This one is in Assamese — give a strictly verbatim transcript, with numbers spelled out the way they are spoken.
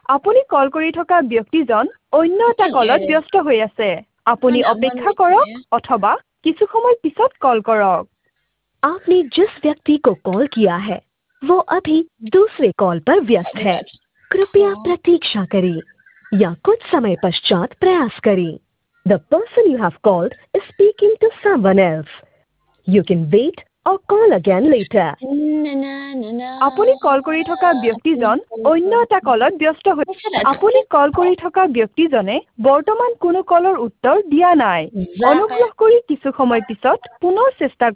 আপুনি কল কৰি থকা ব্যক্তিজন অন্য এটা কলত ব্যস্ত হৈ আছে আপুনি অপেক্ষা কৰক অথবা কিছু সময় পিছত কল কৰক आपने जिस व्यक्ति को कॉल किया है वो अभी दूसरे कॉल पर व्यस्त है कृपया प्रतीक्षा करें या कुछ समय पश्चात प्रयास करें The person you have called is speaking to someone else. You can wait or call again later. আপুনি কল কৰি থকা ব্যক্তিজন অন্য এটা কলত ব্যস্ত হৈ আপুনি কল কৰি থকা ব্যক্তিজনে বৰ্তমান কোনো কলৰ উত্তৰ দিয়া নাই অনুগ্ৰহ কৰি কিছু সময় পিছত পুনৰ চেষ্টা